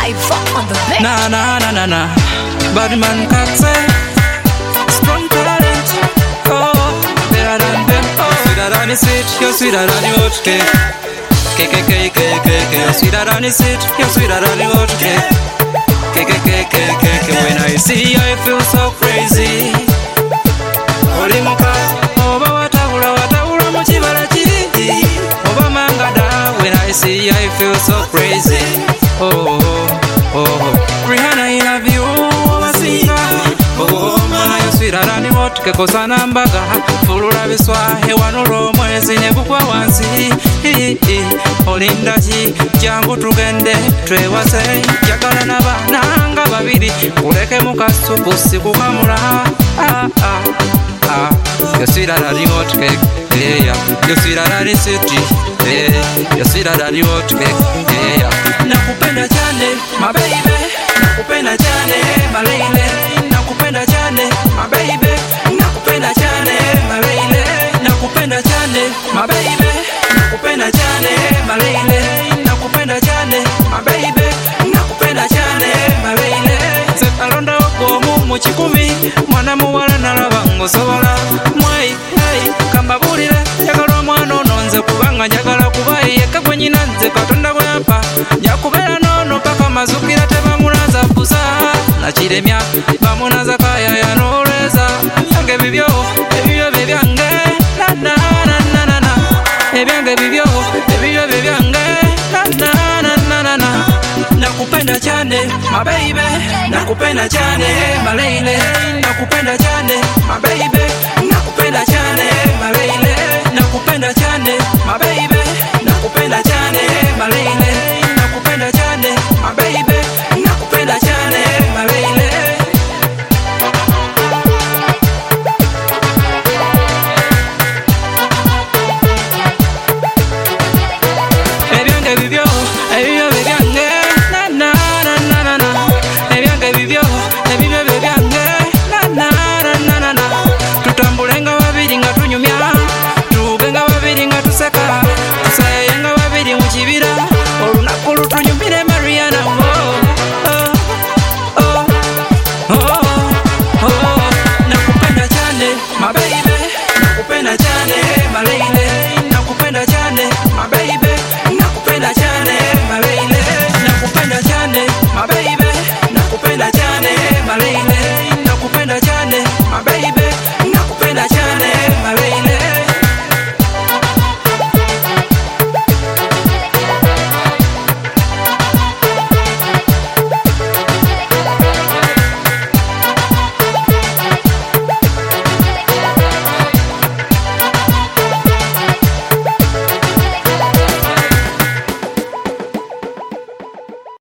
Cypher on the beat. Na na na na na. Badman Katze, strong talent. Oh, better than them. Oh, sweeter than the sweet, you're sweeter than the hot cake. Cake, you're sweeter than the sweet, you're sweeter than the hot cake. Cake. When I see you, I feel so crazy. Oli muka, oba watawula muchibala chiri. Oba mangada, when I see you, I feel so crazy. Oh. Rihanna, I love you, obasinga. Oh my, you're sweeter than the hot cake. Kosana mbaga, fulula biswa, hewanuro mwezi negukwa wansi. Olindachi, jangu tugende, twewase. Jagala n'abaana nga babiri, kuleke mukasupu sikukamula. You're sweeter than the hot cake, yeah. You're sweeter than the city, yeah. You're sweeter than the hot cake, yeah. Nakupenda chane, my baby. Nakupenda chane, my lady. Nakupenda chane, my baby. Nakupenda chane, my lady. Nakupenda chane, my baby. Nakupenda chane, my lady. Nakupenda chane, my baby. Nakupenda chane, my lady. Alonda okomu muchikumi, mwana muwala nalaba ngosobola. Mwai, hey, kambabulire, njagala omwana ono nze kubanga njagala kuba yekka gwe nyina nze Katonda bw'ampa. Njakubera n'ono paka mazukira tebamunaza buza. Nakiremya bamunaza kayaya n'olweza. Ebyange bibyo bebyange, na. Ebyange bibyo bebyange, na. Nakupenda chane, my baby. Nakupenda chane, my lady. Nakupenda chane, my baby. Nakupenda chane, my lady. Nakupenda chane, my baby. Nakupenda chane, my lady.